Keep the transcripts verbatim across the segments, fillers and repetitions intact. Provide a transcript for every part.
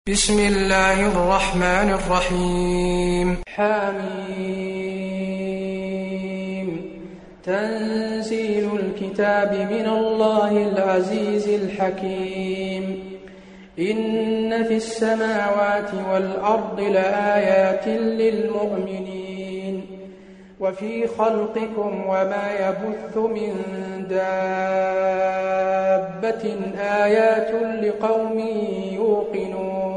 بسم الله الرحمن الرحيم. حميم. تنزيل الكتاب من الله العزيز الحكيم. إن في السماوات والأرض لآيات للمؤمنين وفي خلقكم وما يبث من دابة آيات لقوم يوقنون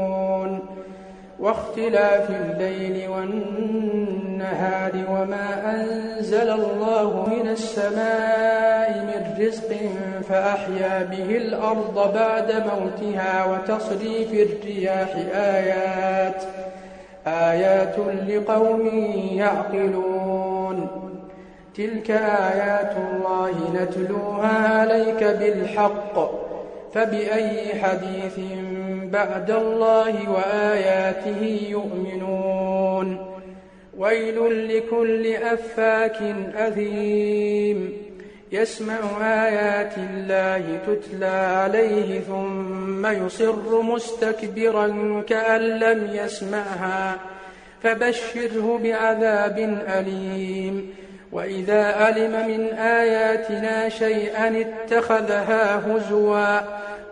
واختلاف الليل والنهار وما أنزل الله من السماء من رزق فأحيا به الأرض بعد موتها وتصريف الرياح آيات آيات لقوم يعقلون. تلك آيات الله نتلوها عليك بالحق فبأي حديث بعد الله وآياته يؤمنون. ويل لكل أفاك أثيم يسمع آيات الله تتلى عليه ثم يصر مستكبرا كأن لم يسمعها فبشره بعذاب أليم. وإذا علم من آياتنا شيئا اتخذها هزوا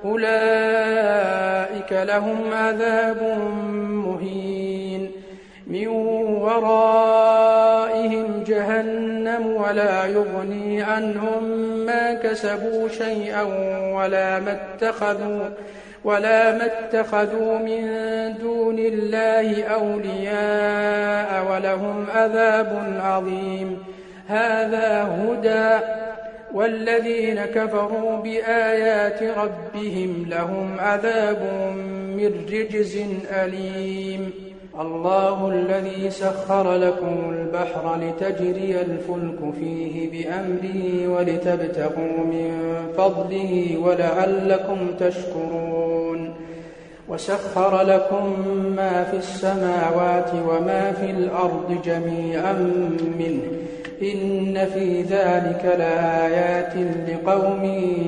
أولئك لهم عذاب مهين من ورائهم جهنم ولا يغني عنهم ما كسبوا شيئا ولا ما اتخذوا ولا ما اتخذوا من دون الله أولياء ولهم عذاب عظيم. هذا هدى والذين كفروا بآيات ربهم لهم عذاب من رجز أليم. الله الذي سخر لكم البحر لتجري الفلك فيه بأمره ولتبتغوا من فضله ولعلكم تشكرون. وسخر لكم ما في السماوات وما في الأرض جميعا منه إن في ذلك لآيات لقوم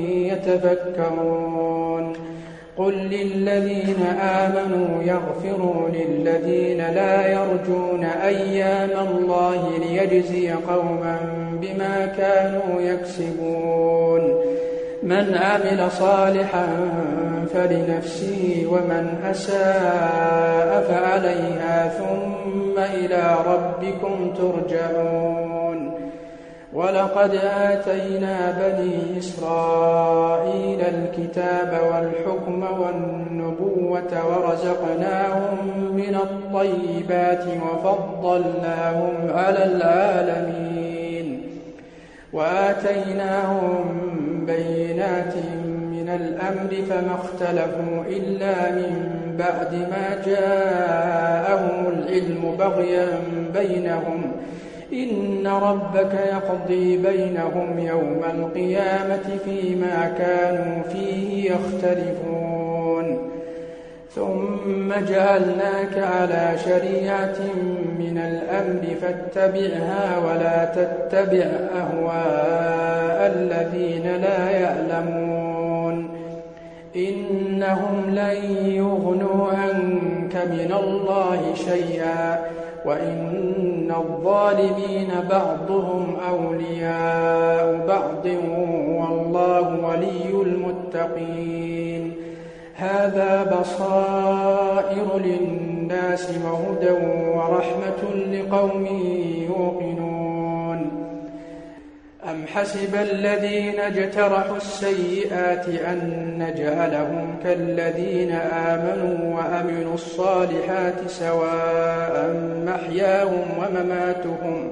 يتفكرون. قل للذين آمنوا يغفروا للذين لا يرجون أيام الله ليجزي قوما بما كانوا يكسبون. من عمل صالحا فلنفسه ومن أساء فعليها ثم إلى ربكم ترجعون. ولقد آتينا بني إسرائيل الكتاب والحكم والنبوة ورزقناهم من الطيبات وفضلناهم على العالمين وآتيناهم بينات من الأمر فما اختلفوا إلا من بعد ما جاءهم العلم بغيا بينهم إن ربك يقضي بينهم يوم القيامة فيما كانوا فيه يختلفون. ثم جعلناك على شريعة من الأمر فاتبعها ولا تتبع أهواء الذين لا يعلمون إنهم لن يغنوا عنك من الله شيئا وإن الظالمين بعضهم أولياء بعض والله ولي المتقين. هذا بصائر للناس وهدى ورحمة لقوم يوقنون. أم حسب الذين اجترحوا السيئات أن نجعلهم كالذين آمنوا وأمنوا الصالحات سواء محياهم ومماتهم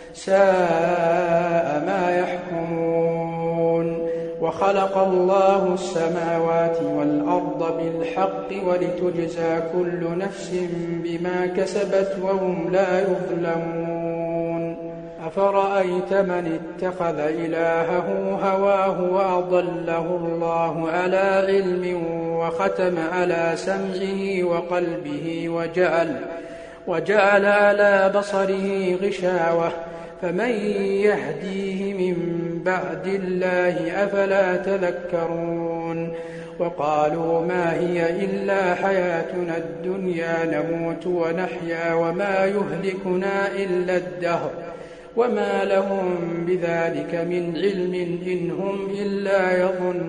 ساء ما يحكمون. وخلق الله السماوات والأرض بالحق ولتجزى كل نفس بما كسبت وهم لا يظلمون. أفرأيت من اتخذ إلهه هواه وأضله الله على علم وختم على سمعه وقلبه وجعل, وجعل على بصره غشاوة فمن يهديه من بعد الله أفلا تذكرون. وقالوا ما هي إلا حياتنا الدنيا نموت ونحيا وما يهلكنا إلا الدهر وما لهم بذلك من علم إن هم إلا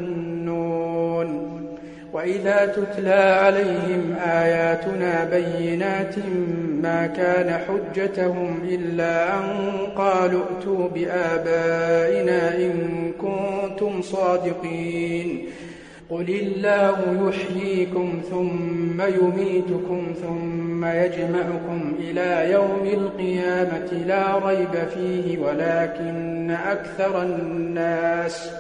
يظنون. وإذا تتلى عليهم آياتنا بينات ما كان حجتهم إلا أن قالوا ائتوا بآبائنا إن كنتم صادقين. قل الله يحييكم ثم يميتكم ثم يجمعكم إلى يوم القيامة لا ريب فيه ولكن أكثر الناس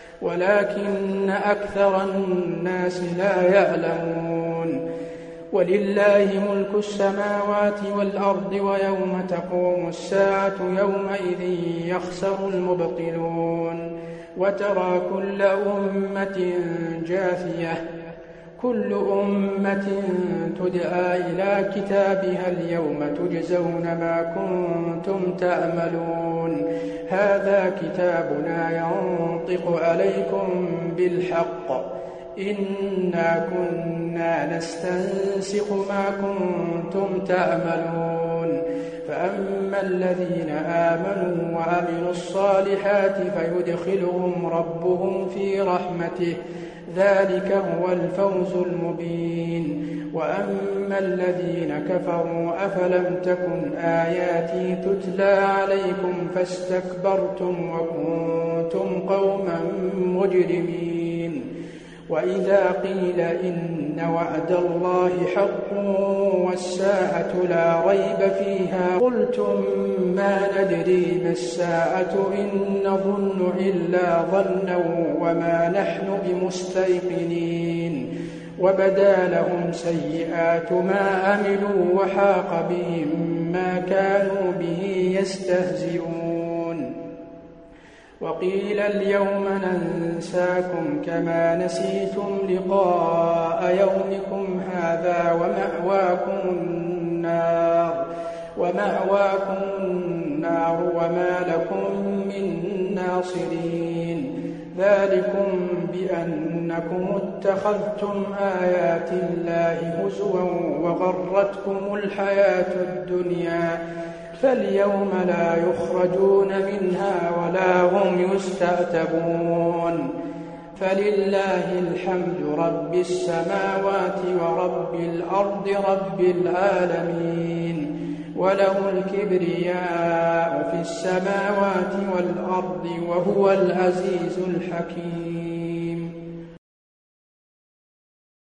ولكن أكثر الناس لا يعلمون. ولله ملك السماوات والأرض ويوم تقوم الساعة يومئذ يخسر المبطلون. وترى كل أمة جاثية كل أمة تدعى إلى كتابها اليوم تجزون ما كنتم تعملون. هذا كتابنا ينطق عليكم بالحق إنا كنا نستنسخ ما كنتم تعملون. فأما الذين آمنوا وعملوا الصالحات فيدخلهم ربهم في رحمته ذلك هو الفوز المبين. وأما الذين كفروا أفلم تكن آياتي تتلى عليكم فاستكبرتم وكنتم قوما مجرمين. وإذا قيل إن وعد الله حق والساعة لا ريب فيها قلتم ما ندري ما الساعة إن نظن إلا ظنا وما نحن بمستيقنين. وبدا لهم سيئات ما عملوا وحاق بهم ما كانوا به يستهزئون. وقيل اليوم ننساكم كما نسيتم لقاء يومكم هذا ومأواكم النار ومأواكم النار وما لكم من ناصرين. ذلكم بأنكم اتخذتم آيات الله هزوا وغرتكم الحياة الدنيا فاليوم لا يخرجون منها ولا هم يستعتبون. فلله الحمد رب السماوات ورب الأرض رب العالمين. وله الكبرياء في السماوات والأرض وهو العزيز الحكيم.